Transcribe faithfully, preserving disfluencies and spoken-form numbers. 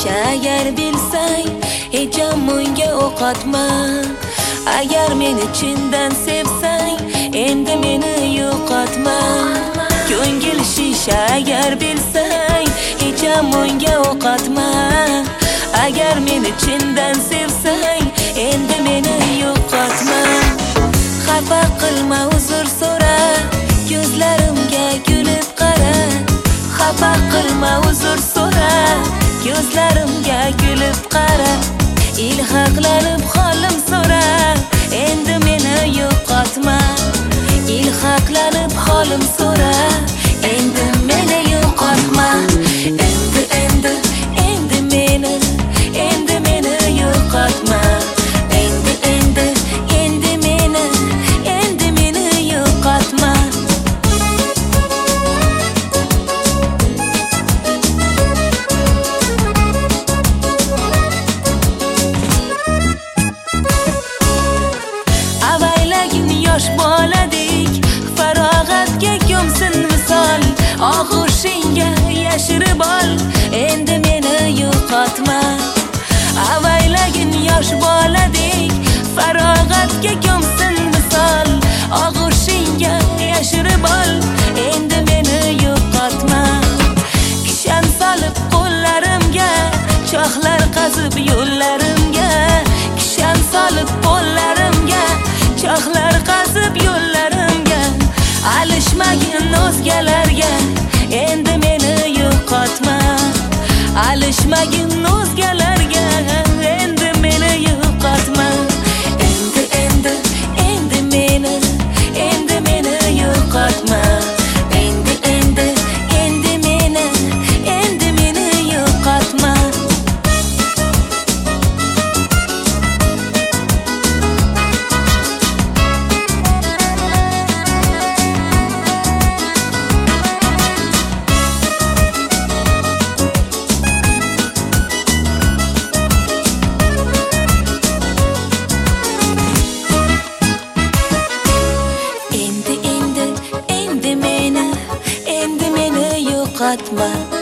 shisha agar bilsang hech munga o'qotma. Agar meni chindan sevsang endi meni yo'qotma. Ko'ngil shisha agar bilsang hech munga o'qotma. Agar meni chindan sevsang endi meni yo'qotma. Xafa qilma, uzr so'ra, ko'zlarimga kulib qara. Xafa qilma, uzr so'ra, ko'zlarimga kulib qara. Ilhaqlanib holim so'ra, endi meni yo'qotma. Ilhaqlanib holim so'ra, endi meni yo'qotma. Endi endi endi meni, endi meni yo'qotma. Endi endi endi meni, endi meni yo'qotma. Avaylagin yosh boladek, farog'atga ko'msin misol. Og'ushingga yashirib ol, endi meni yo'qotma. Avaylagin yosh boladek, farog'atga ko'msin misol. Og'ushingga yashirib ol, endi meni yo'qotma. Kishan solib qo'llarimga, choxlar qazib yo'llarimga. Kishan solib qo'llarimga, choxlar qazib yo'llarimga. Alishmagin o'zgalarga, endi meni yo'qotma. Alishmagin o'zgalarga, endi meni yo'qotma. Endi endi endi meni, endi meni yo'qotma. Endi endi endi meni, endi meni yo'qotma. Endi endi endi meni, endi meni yo'qotma.